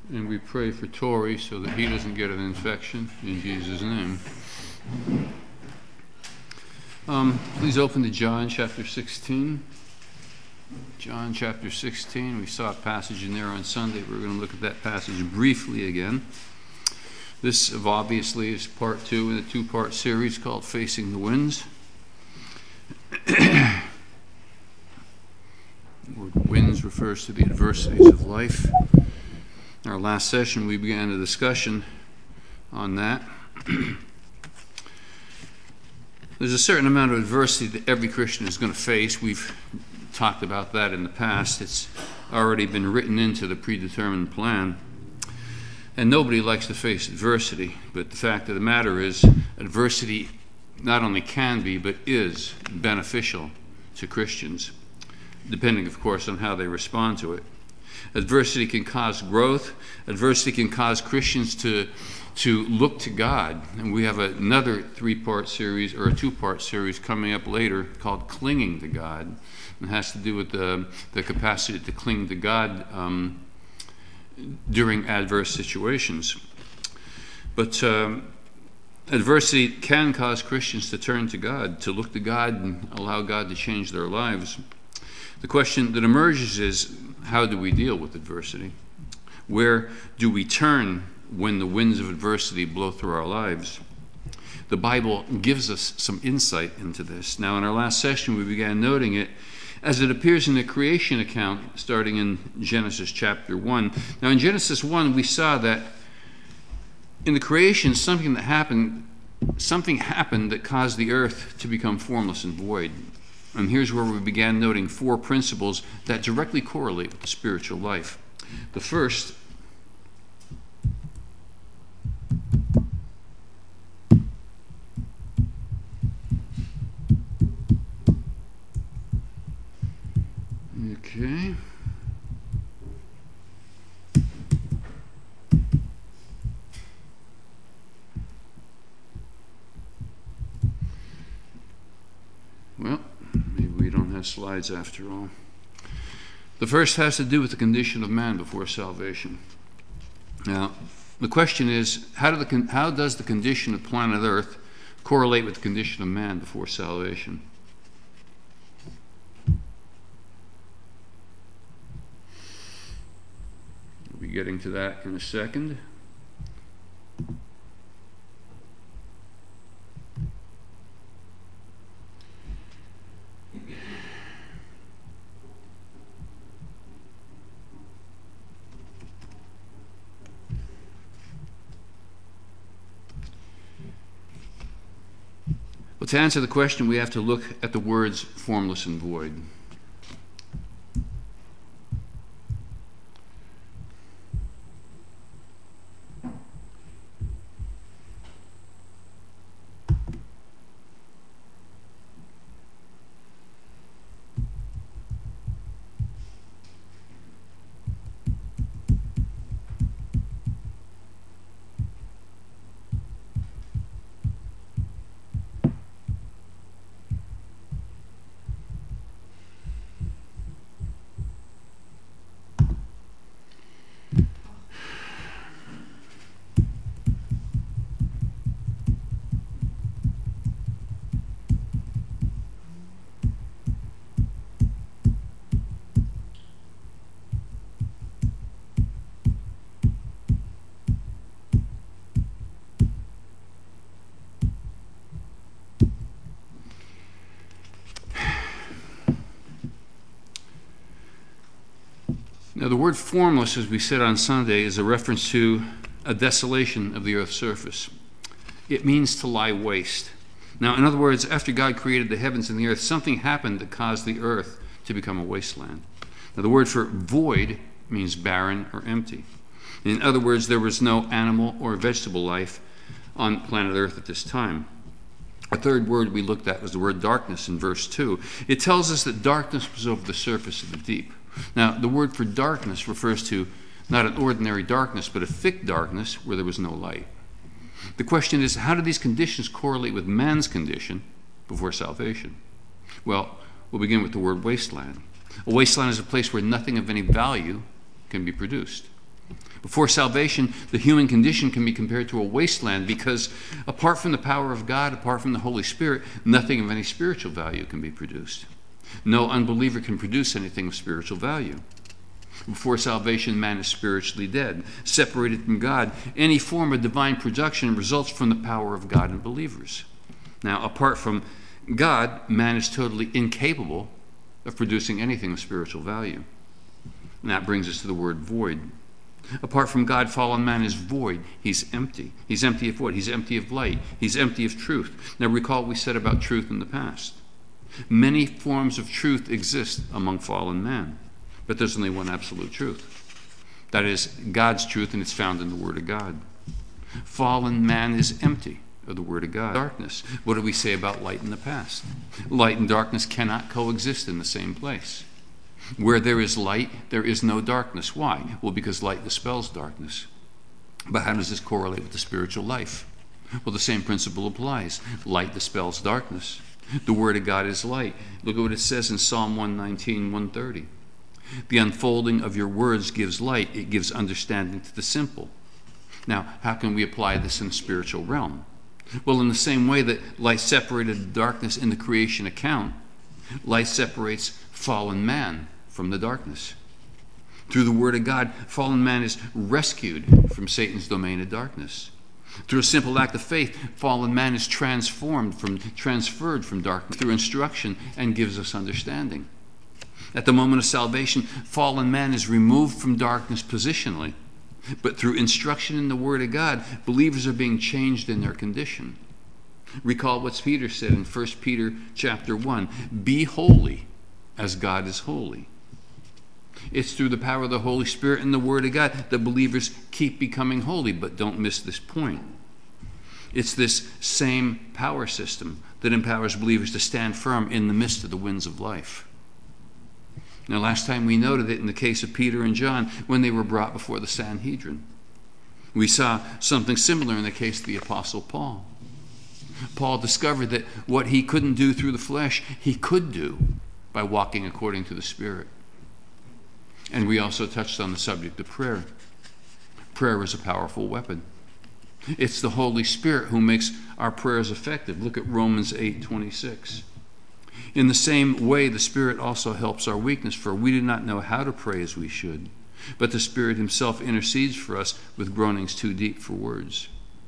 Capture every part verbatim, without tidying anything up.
And we pray for Tori so that he doesn't get an infection, in Jesus' name. Um, please open to John chapter sixteen. John chapter sixteen. We saw a passage in there on Sunday. We're going to look at that passage briefly again. This obviously is part two in a two-part series called Facing the Winds. The word winds refers to the adversities of life. In our last session, we began a discussion on that. There's a certain amount of adversity that every Christian is going to face. We've talked about that in the past. It's already been written into the predetermined plan. And nobody likes to face adversity. But the fact of the matter is, adversity not only can be, but is beneficial to Christians, depending, of course, on how they respond to it. Adversity can cause growth. Adversity can cause Christians to, to look to God. And we have another three-part series, or a two-part series coming up later called Clinging to God. It has to do with the, the capacity to cling to God um, during adverse situations. But um, adversity can cause Christians to turn to God, to look to God and allow God to change their lives. The question that emerges is, how do we deal with adversity? Where do we turn when the winds of adversity blow through our lives? The Bible gives us some insight into this. Now, in our last session, we began noting it as it appears in the creation account, starting in Genesis chapter one. Now, in Genesis one, we saw that in the creation, something that happened, something happened that caused the earth to become formless and void. And here's where we began noting four principles that directly correlate with the spiritual life. The first Okay. Well, maybe we don't have slides after all. The first has to do with the condition of man before salvation. Now, the question is, how, do the, how does the condition of planet Earth correlate with the condition of man before salvation? We'll be getting to that in a second. Well, to answer the question, we have to look at the words formless and void. Now, the word formless, as we said on Sunday, is a reference to a desolation of the earth's surface. It means to lie waste. Now, in other words, after God created the heavens and the earth, something happened that caused the earth to become a wasteland. Now, the word for void means barren or empty. In other words, there was no animal or vegetable life on planet Earth at this time. A third word we looked at was the word darkness in verse two. It tells us that darkness was over the surface of the deep. Now, the word for darkness refers to not an ordinary darkness, but a thick darkness where there was no light. The question is, how do these conditions correlate with man's condition before salvation? Well, we'll begin with the word wasteland. A wasteland is a place where nothing of any value can be produced. Before salvation, the human condition can be compared to a wasteland because apart from the power of God, apart from the Holy Spirit, nothing of any spiritual value can be produced. No unbeliever can produce anything of spiritual value. Before salvation, man is spiritually dead, separated from God. Any form of divine production results from the power of God in believers. Now, apart from God, man is totally incapable of producing anything of spiritual value. And that brings us to the word void. Apart from God, fallen man is void. He's empty. He's empty of what? He's empty of light. He's empty of truth. Now recall what we said about truth in the past. Many forms of truth exist among fallen man, but there's only one absolute truth. That is God's truth, and it's found in the Word of God. Fallen man is empty of the Word of God. Darkness. What do we say about light in the past? Light and darkness cannot coexist in the same place. Where there is light, there is no darkness. Why? Well, because light dispels darkness. But how does this correlate with the spiritual life? Well, the same principle applies. Light dispels darkness. The Word of God is light. Look at what it says in Psalm one nineteen, one thirty. The unfolding of your words gives light. It gives understanding to the simple. Now, how can we apply this in the spiritual realm? Well, in the same way that light separated darkness in the creation account, light separates fallen man from the darkness. Through the Word of God, fallen man is rescued from Satan's domain of darkness. Through a simple act of faith, fallen man is transformed from, transferred from darkness through instruction and gives us understanding. At the moment of salvation, fallen man is removed from darkness positionally, but through instruction in the Word of God, believers are being changed in their condition. Recall what Peter said in First Peter chapter one, be holy as God is holy. It's through the power of the Holy Spirit and the Word of God that believers keep becoming holy, but don't miss this point. It's this same power system that empowers believers to stand firm in the midst of the winds of life. Now, last time we noted it in the case of Peter and John when they were brought before the Sanhedrin. We saw something similar in the case of the Apostle Paul. Paul discovered that what he couldn't do through the flesh, he could do by walking according to the Spirit. And we also touched on the subject of prayer. Prayer is a powerful weapon. It's the Holy Spirit who makes our prayers effective. Look at Romans eight twenty-six. In the same way, the Spirit also helps our weakness, for we do not know how to pray as we should, but the Spirit himself intercedes for us with groanings too deep for words.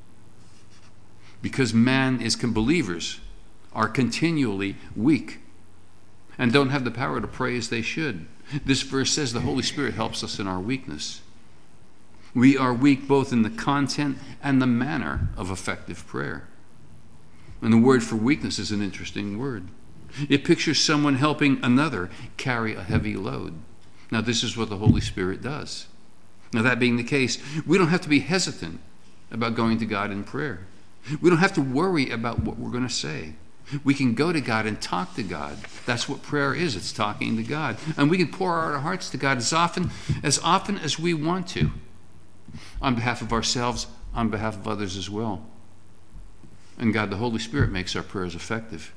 Because man is, believers are continually weak and don't have the power to pray as they should. This verse says the Holy Spirit helps us in our weakness. We are weak both in the content and the manner of effective prayer. And the word for weakness is an interesting word. It pictures someone helping another carry a heavy load. Now, this is what the Holy Spirit does. Now, that being the case, we don't have to be hesitant about going to God in prayer. We don't have to worry about what we're going to say. We can go to God and talk to God. That's what prayer is. It's talking to God. And we can pour out our hearts to God as often, as often as we want to, on behalf of ourselves, on behalf of others as well. And God, the Holy Spirit, makes our prayers effective.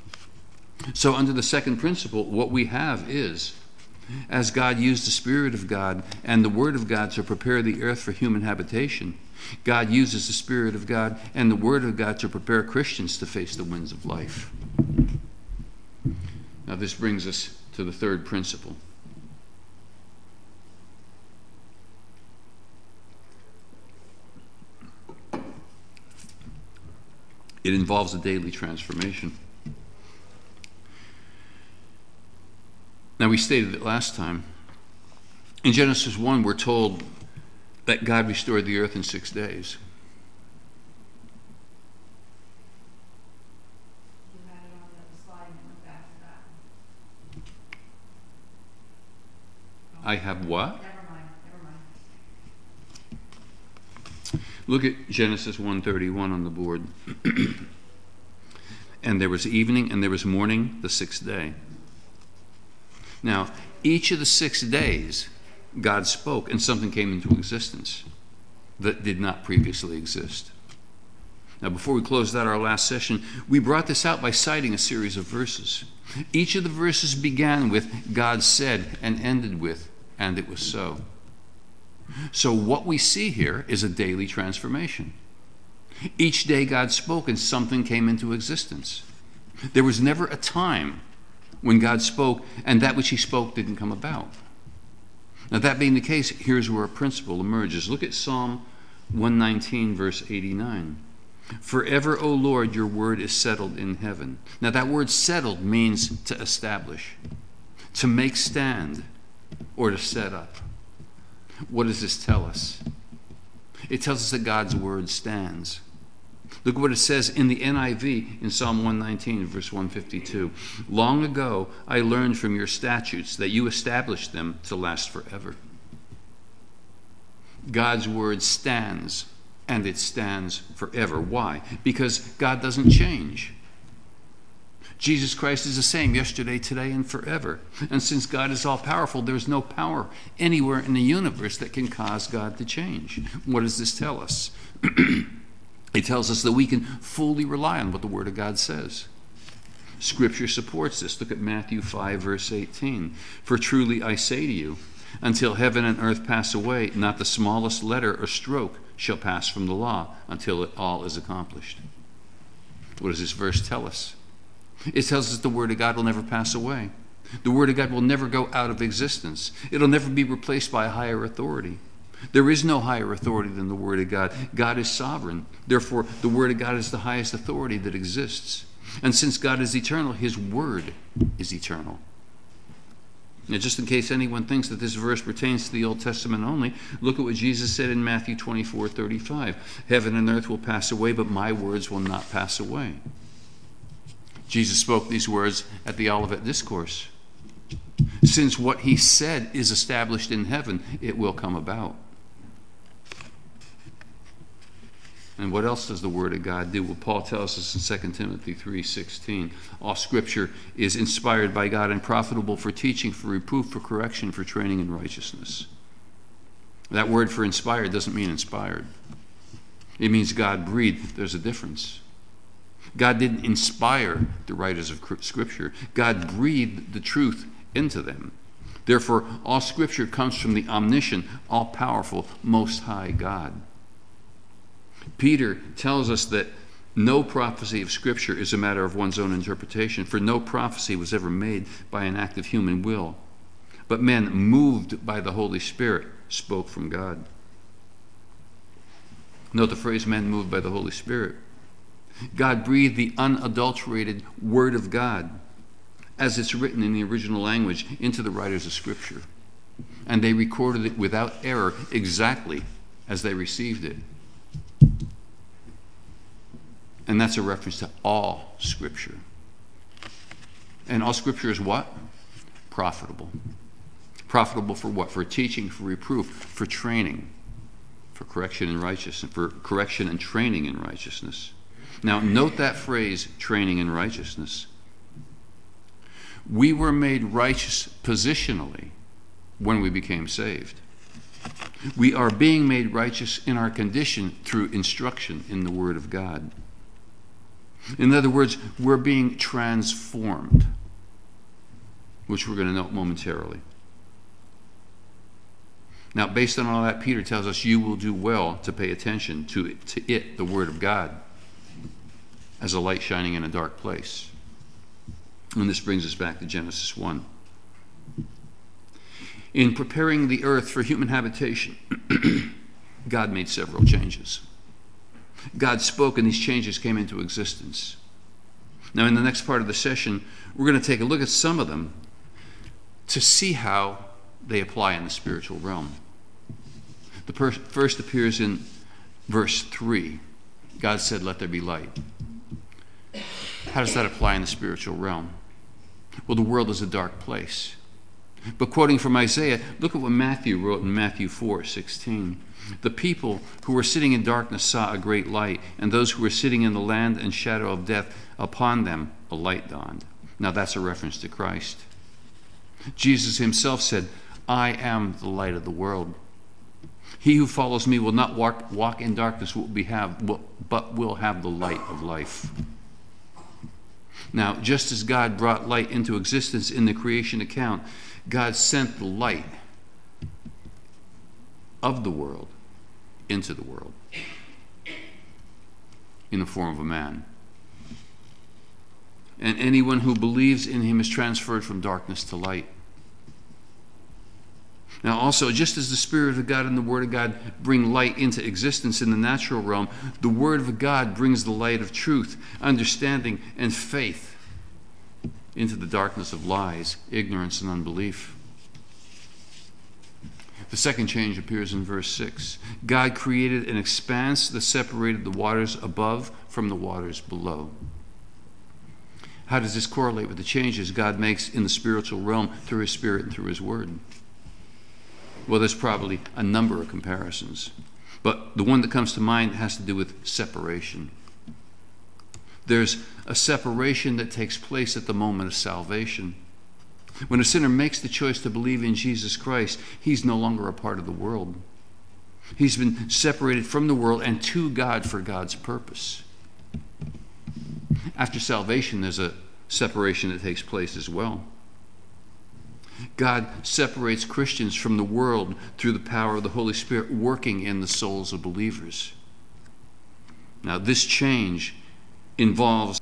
So under the second principle, what we have is, as God used the Spirit of God and the Word of God to prepare the earth for human habitation, God uses the Spirit of God and the Word of God to prepare Christians to face the winds of life. Now this brings us to the third principle. It involves a daily transformation. Now, we stated it last time. In Genesis one, we're told that God restored the earth in six days. You had it on the slide and went back to that. I have what? Never mind, never mind. Look at Genesis one thirty-one on the board. And there was evening and there was morning the sixth day. Now, each of the six days, God spoke and something came into existence that did not previously exist. Now, before we closed out our last session, we brought this out by citing a series of verses. Each of the verses began with God said and ended with, and it was so. So what we see here is a daily transformation. Each day God spoke and something came into existence. There was never a time when God spoke and that which he spoke didn't come about. Now, that being the case, here's where a principle emerges. Look at Psalm one nineteen, verse eighty-nine. Forever, O Lord, your word is settled in heaven. Now, that word settled means to establish, to make stand, or to set up. What does this tell us? It tells us that God's word stands. Look what it says in the N I V in Psalm one nineteen, verse one fifty-two. Long ago I learned from your statutes that you established them to last forever. God's word stands, and it stands forever. Why? Because God doesn't change. Jesus Christ is the same yesterday, today, and forever. And since God is all-powerful, there's no power anywhere in the universe that can cause God to change. What does this tell us? It tells us that we can fully rely on what the Word of God says. Scripture supports this. Look at Matthew five, verse eighteen. For truly I say to you, until heaven and earth pass away, not the smallest letter or stroke shall pass from the law until it all is accomplished. What does this verse tell us? It tells us the Word of God will never pass away. The Word of God will never go out of existence. It'll never be replaced by a higher authority. There is no higher authority than the Word of God. God is sovereign. Therefore, the Word of God is the highest authority that exists. And since God is eternal, his Word is eternal. Now, just in case anyone thinks that this verse pertains to the Old Testament only, look at what Jesus said in Matthew twenty-four thirty-five. Heaven and earth will pass away, but my words will not pass away. Jesus spoke these words at the Olivet Discourse. Since what he said is established in heaven, it will come about. And what else does the Word of God do? Well, Paul tells us in Second Timothy three sixteen, all Scripture is inspired by God and profitable for teaching, for reproof, for correction, for training in righteousness. That word for inspired doesn't mean inspired. It means God breathed. There's a difference. God didn't inspire the writers of Scripture. God breathed the truth into them. Therefore, all Scripture comes from the omniscient, all-powerful, most high God. Peter tells us that no prophecy of Scripture is a matter of one's own interpretation, for no prophecy was ever made by an act of human will, but men moved by the Holy Spirit spoke from God. Note the phrase, men moved by the Holy Spirit. God breathed the unadulterated Word of God, as it's written in the original language, into the writers of Scripture. And they recorded it without error, exactly as they received it. And that's a reference to all Scripture. And all Scripture is what? Profitable. Profitable for what? For teaching, for reproof, for training, for correction in righteousness, for correction and training in righteousness. Now, note that phrase, training in righteousness. We were made righteous positionally when we became saved. We are being made righteous in our condition through instruction in the Word of God. In other words, we're being transformed, which we're going to note momentarily. Now, based on all that, Peter tells us you will do well to pay attention to it, to it, the Word of God, as a light shining in a dark place. And this brings us back to Genesis one. In preparing the earth for human habitation, God made several changes. God spoke and these changes came into existence. Now, in the next part of the session, we're going to take a look at some of them to see how they apply in the spiritual realm. The per- first appears in verse three. God said, "Let there be light." How does that apply in the spiritual realm? Well, the world is a dark place. But quoting from Isaiah, look at what Matthew wrote in Matthew four sixteen. The people who were sitting in darkness saw a great light, and those who were sitting in the land and shadow of death, upon them a light dawned. Now that's a reference to Christ. Jesus himself said, "I am the light of the world. He who follows me will not walk, walk in darkness, will be have, will, but will have the light of life." Now, just as God brought light into existence in the creation account, God sent the light of the world into the world in the form of a man. And anyone who believes in him is transferred from darkness to light. Now also, just as the Spirit of God and the Word of God bring light into existence in the natural realm, the Word of God brings the light of truth, understanding, and faith into the darkness of lies, ignorance, and unbelief. The second change appears in verse six. God created an expanse that separated the waters above from the waters below. How does this correlate with the changes God makes in the spiritual realm through His Spirit and through His Word? Well, there's probably a number of comparisons, but the one that comes to mind has to do with separation. There's a separation that takes place at the moment of salvation. When a sinner makes the choice to believe in Jesus Christ, he's no longer a part of the world. He's been separated from the world and to God for God's purpose. After salvation, there's a separation that takes place as well. God separates Christians from the world through the power of the Holy Spirit working in the souls of believers. Now, this change involves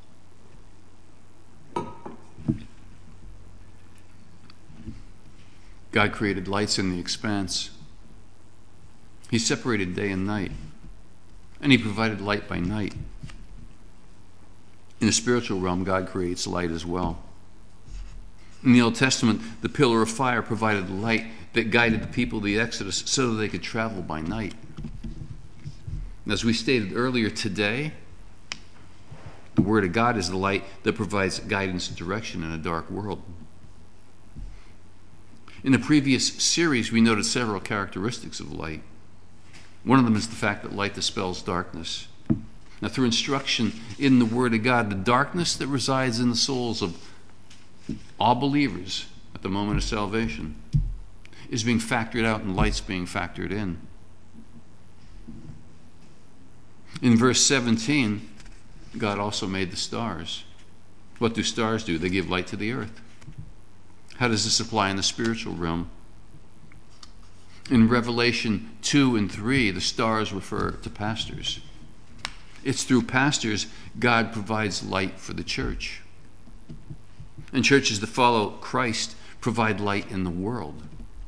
God created lights in the expanse. He separated day and night, and He provided light by night. In the spiritual realm, God creates light as well. In the Old Testament, the pillar of fire provided light that guided the people of the Exodus so that they could travel by night. As we stated earlier today, the Word of God is the light that provides guidance and direction in a dark world. In the previous series, we noted several characteristics of light. One of them is the fact that light dispels darkness. Now, through instruction in the Word of God, the darkness that resides in the souls of all believers at the moment of salvation is being factored out and light's being factored in. In verse seventeen, God also made the stars. What do stars do? They give light to the earth. How does this apply in the spiritual realm? In Revelation two and three, the stars refer to pastors. It's through pastors God provides light for the church. And churches that follow Christ provide light in the world.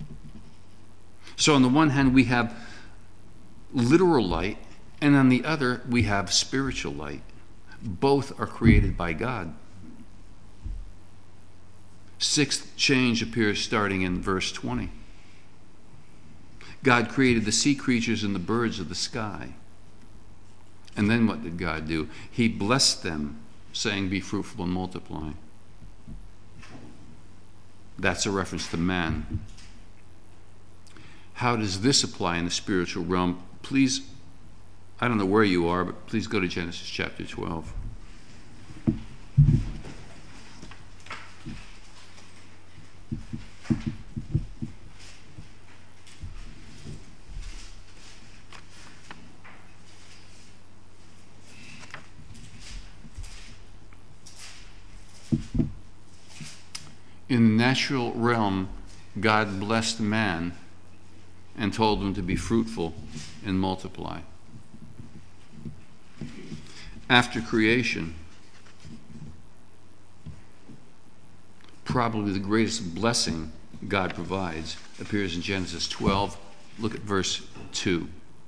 So on the one hand, we have literal light, and on the other, we have spiritual light. Both are created by God. Sixth change appears starting in verse twenty. God created the sea creatures and the birds of the sky. And then what did God do? He blessed them, saying, "Be fruitful and multiply." That's a reference to man. How does this apply in the spiritual realm? Please, I don't know where you are, but please go to Genesis chapter twelve. In the natural realm, God blessed man and told him to be fruitful and multiply. After creation, probably the greatest blessing God provides appears in Genesis twelve. Look at verse two.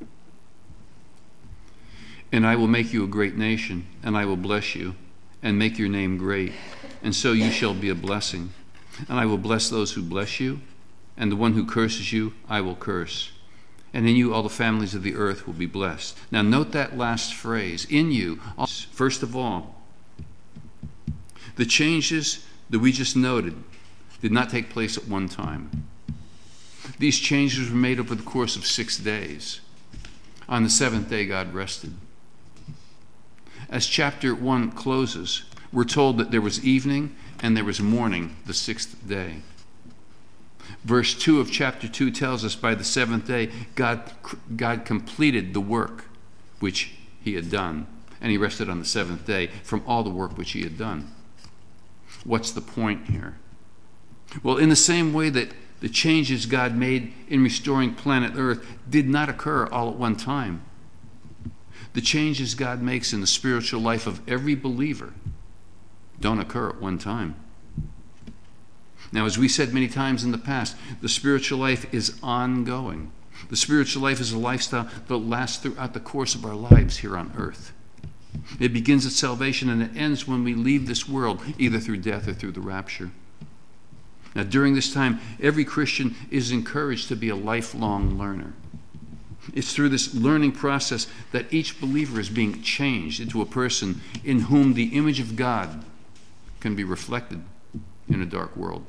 "And I will make you a great nation, and I will bless you, and make your name great, and so you shall be a blessing. And I will bless those who bless you, and the one who curses you I will curse. And in you all the families of the earth will be blessed." Now note that last phrase, in you. First of all, the changes that we just noted did not take place at one time. These changes were made over the course of six days. On the seventh day, God rested. As chapter one closes, we're told that there was evening and there was morning the sixth day. Verse two of chapter two tells us by the seventh day, God, God completed the work which He had done, and He rested on the seventh day from all the work which He had done. What's the point here? Well, in the same way that The changes God made in restoring planet Earth did not occur all at one time. The changes God makes in the spiritual life of every believer don't occur at one time. Now, as we said many times in the past, the spiritual life is ongoing. The spiritual life is a lifestyle that lasts throughout the course of our lives here on earth. It begins at salvation and it ends when we leave this world, either through death or through the rapture. Now, during this time, every Christian is encouraged to be a lifelong learner. It's through this learning process that each believer is being changed into a person in whom the image of God can be reflected in a dark world.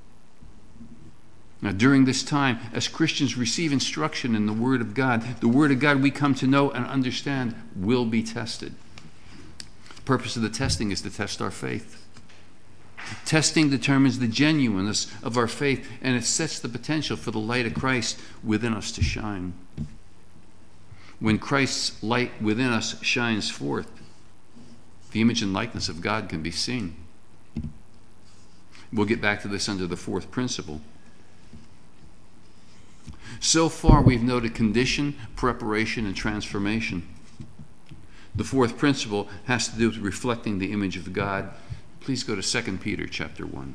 Now, during this time, as Christians receive instruction in the Word of God, the Word of God we come to know and understand will be tested. The purpose of the testing is to test our faith. Testing determines the genuineness of our faith, and it sets the potential for the light of Christ within us to shine. When Christ's light within us shines forth, the image and likeness of God can be seen. We'll get back to this under the fourth principle. So far, we've noted condition, preparation, and transformation. The fourth principle has to do with reflecting the image of God. Please go to Second Peter chapter one.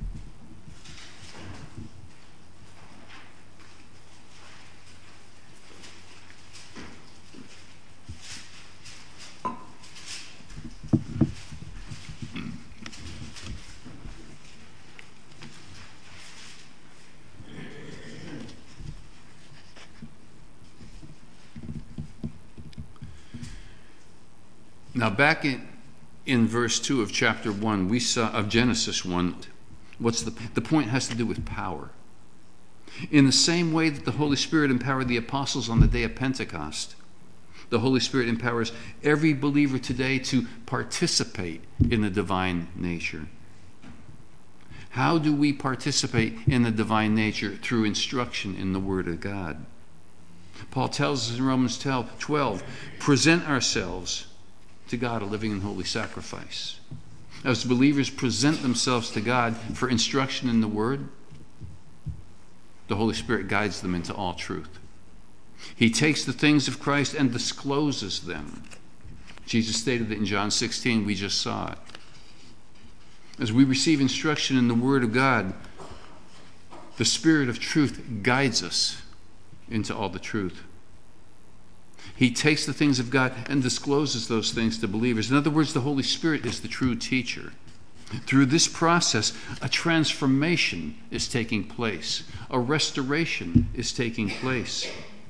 Now, back in, in verse two of chapter one, we saw of Genesis one, what's the, the point has to do with power. In the same way that the Holy Spirit empowered the apostles on the day of Pentecost, the Holy Spirit empowers every believer today to participate in the divine nature. How do we participate in the divine nature? Through instruction in the Word of God. Paul tells us in Romans twelve, present ourselves to God a living and holy sacrifice. As believers present themselves to God for instruction in the Word, the Holy Spirit guides them into all truth. He takes the things of Christ and discloses them. Jesus stated that in John sixteen, we just saw it. As we receive instruction in the Word of God, the Spirit of truth guides us into all the truth. He takes the things of God and discloses those things to believers. In other words, the Holy Spirit is the true teacher. Through this process, a transformation is taking place. A restoration is taking place.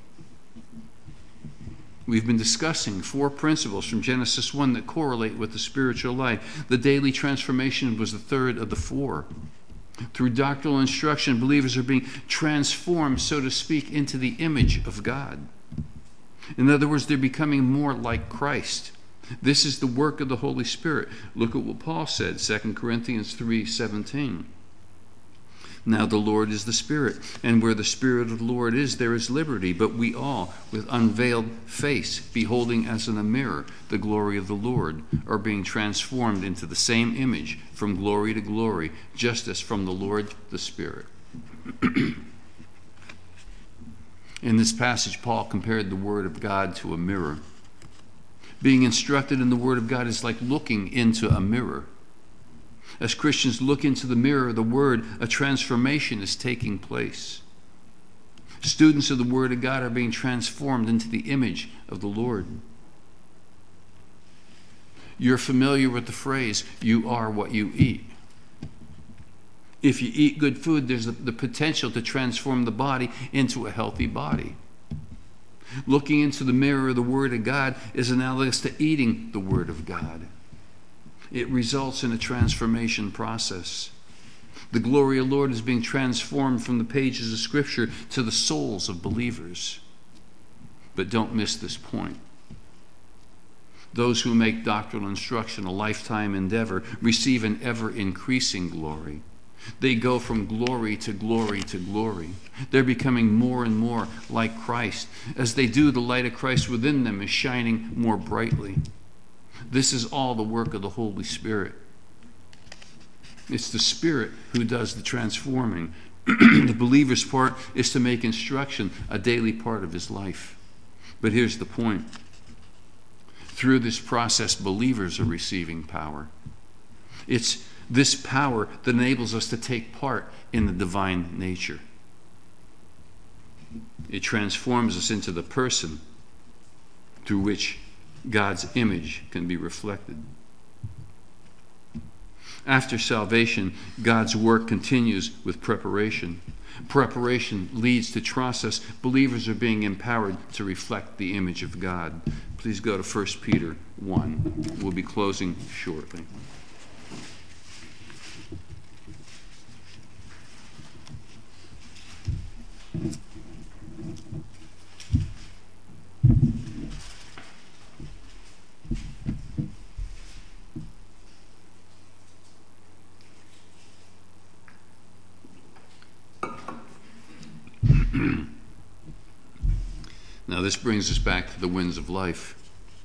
We've been discussing four principles from Genesis one that correlate with the spiritual life. The daily transformation was the third of the four. Through doctrinal instruction, believers are being transformed, so to speak, into the image of God. In other words, they're becoming more like Christ. This is the work of the Holy Spirit. Look at what Paul said, Second Corinthians three seventeen. Now the Lord is the Spirit, and where the Spirit of the Lord is, there is liberty. But we all, with unveiled face, beholding as in a mirror the glory of the Lord, are being transformed into the same image from glory to glory, just as from the Lord the Spirit. In this passage, Paul compared the Word of God to a mirror. Being instructed in the Word of God is like looking into a mirror. As Christians look into the mirror of the Word, a transformation is taking place. Students of the Word of God are being transformed into the image of the Lord. You're familiar with the phrase, you are what you eat. If you eat good food, there's the potential to transform the body into a healthy body. Looking into the mirror of the Word of God is analogous to eating the Word of God. It results in a transformation process. The glory of the Lord is being transformed from the pages of Scripture to the souls of believers. But don't miss this point. Those who make doctrinal instruction a lifetime endeavor receive an ever-increasing glory. They go from glory to glory to glory. They're becoming more and more like Christ. As they do, the light of Christ within them is shining more brightly. This is all the work of the Holy Spirit. It's the Spirit who does the transforming. The believer's part is to make instruction a daily part of his life. But here's the point. Through this process, believers are receiving power. It's this power that enables us to take part in the divine nature. It transforms us into the person through which God's image can be reflected. After salvation, God's work continues with preparation. Preparation leads to process. Believers are being empowered to reflect the image of God. Please go to First Peter one. We'll be closing shortly. Now, this brings us back to the winds of life.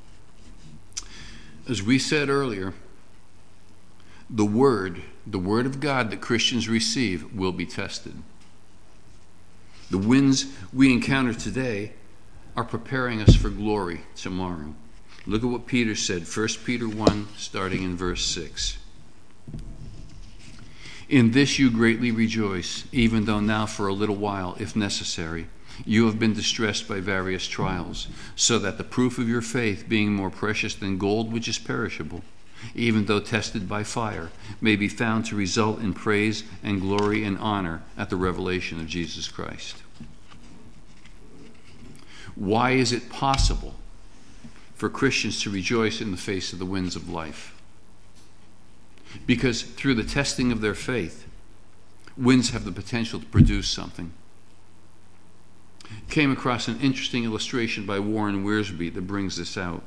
As we said earlier, the Word, the Word of God that Christians receive will be tested. The winds we encounter today are preparing us for glory tomorrow. Look at what Peter said, First Peter one, starting in verse six. In this you greatly rejoice, even though now for a little while, if necessary, you have been distressed by various trials, so that the proof of your faith, being more precious than gold which is perishable, even though tested by fire, may be found to result in praise and glory and honor at the revelation of Jesus Christ. Why is it possible for Christians to rejoice in the face of the winds of life? Because through the testing of their faith, winds have the potential to produce something. Came across an interesting illustration by Warren Wiersbe that brings this out.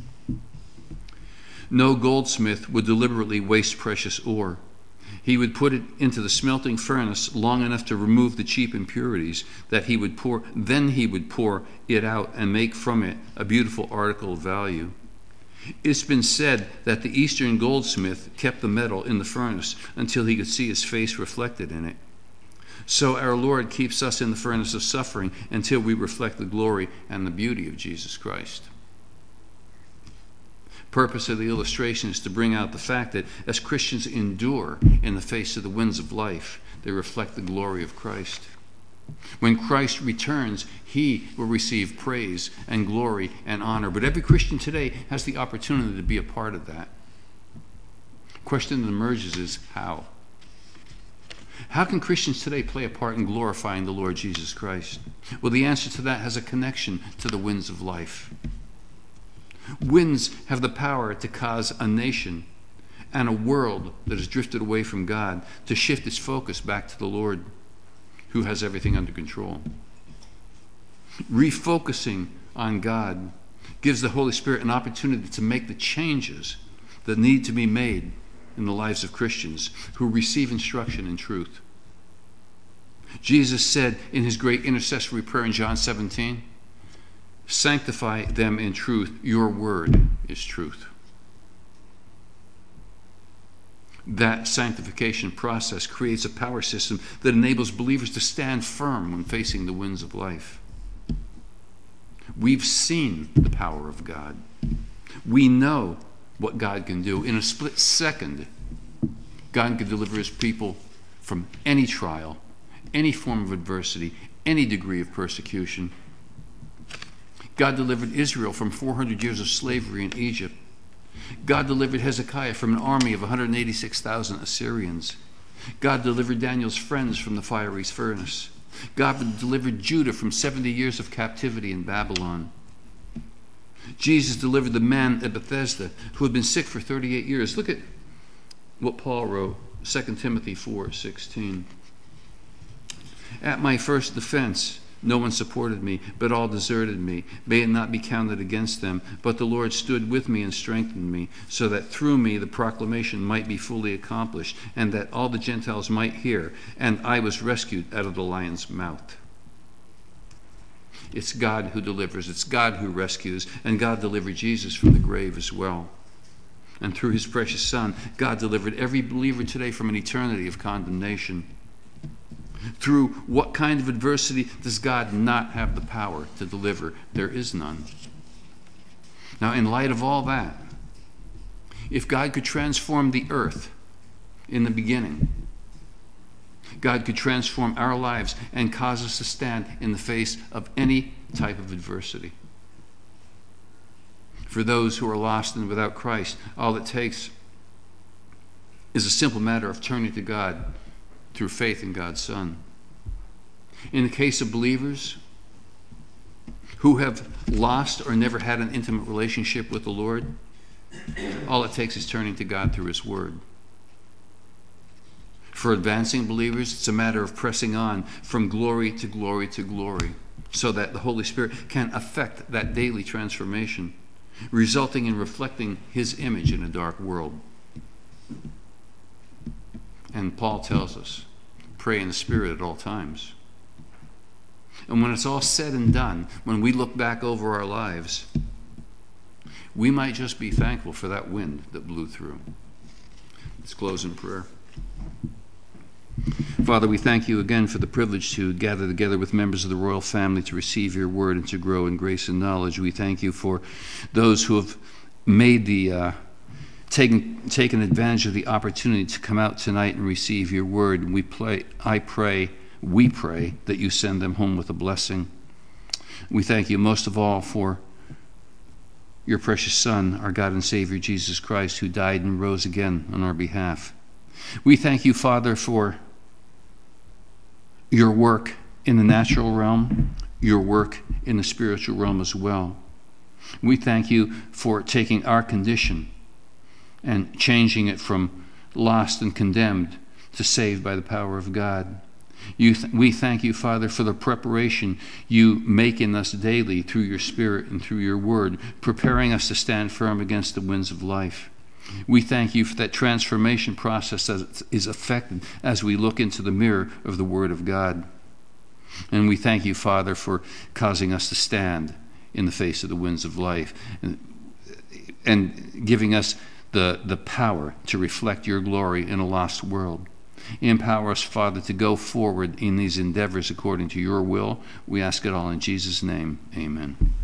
No goldsmith would deliberately waste precious ore. He would put it into the smelting furnace long enough to remove the cheap impurities that he would pour, then he would pour it out and make from it a beautiful article of value. It's been said that the Eastern goldsmith kept the metal in the furnace until he could see his face reflected in it. So our Lord keeps us in the furnace of suffering until we reflect the glory and the beauty of Jesus Christ. Purpose of the illustration is to bring out the fact that as Christians endure in the face of the winds of life, they reflect the glory of Christ. When Christ returns, he will receive praise and glory and honor. But every Christian today has the opportunity to be a part of that. The question that emerges is how? How can Christians today play a part in glorifying the Lord Jesus Christ? Well, the answer to that has a connection to the winds of life. Winds have the power to cause a nation and a world that has drifted away from God to shift its focus back to the Lord, who has everything under control. Refocusing on God gives the Holy Spirit an opportunity to make the changes that need to be made in the lives of Christians who receive instruction in truth. Jesus said in his great intercessory prayer in John seventeen, "Sanctify them in truth, your word is truth." That sanctification process creates a power system that enables believers to stand firm when facing the winds of life. We've seen the power of God. We know what God can do. In a split second, God can deliver his people from any trial, any form of adversity, any degree of persecution. God delivered Israel from four hundred years of slavery in Egypt. God delivered Hezekiah from an army of one hundred eighty-six thousand Assyrians. God delivered Daniel's friends from the fiery furnace. God delivered Judah from seventy years of captivity in Babylon. Jesus delivered the man at Bethesda who had been sick for thirty-eight years. Look at what Paul wrote, Second Timothy four sixteen. At my first defense, no one supported me, but all deserted me. May it not be counted against them. But the Lord stood with me and strengthened me, so that through me the proclamation might be fully accomplished, and that all the Gentiles might hear. And I was rescued out of the lion's mouth. It's God who delivers. It's God who rescues. And God delivered Jesus from the grave as well. And through his precious Son, God delivered every believer today from an eternity of condemnation. Through what kind of adversity does God not have the power to deliver? There is none. Now, in light of all that, if God could transform the earth in the beginning, God could transform our lives and cause us to stand in the face of any type of adversity. For those who are lost and without Christ, all it takes is a simple matter of turning to God through faith in God's Son. In the case of believers who have lost or never had an intimate relationship with the Lord, all it takes is turning to God through His Word. For advancing believers, it's a matter of pressing on from glory to glory to glory, so that the Holy Spirit can affect that daily transformation, resulting in reflecting His image in a dark world. And Paul tells us, pray in the Spirit at all times. And when it's all said and done, when we look back over our lives, we might just be thankful for that wind that blew through. Let's close in prayer. Father, we thank you again for the privilege to gather together with members of the royal family to receive your word and to grow in grace and knowledge. We thank you for those who have made the uh, taken taken advantage of the opportunity to come out tonight and receive your word. And we pray, I pray, we pray that you send them home with a blessing. We thank you most of all for your precious Son, our God and Savior, Jesus Christ, who died and rose again on our behalf. We thank you, Father, for your work in the natural realm, your work in the spiritual realm as well. We thank you for taking our condition and changing it from lost and condemned to saved by the power of God. You th- we thank you, Father, for the preparation you make in us daily through your Spirit and through your word, preparing us to stand firm against the winds of life. We thank you for that transformation process that is effected as we look into the mirror of the Word of God. And we thank you, Father, for causing us to stand in the face of the winds of life and, and giving us the, the power to reflect your glory in a lost world. Empower us, Father, to go forward in these endeavors according to your will. We ask it all in Jesus' name. Amen.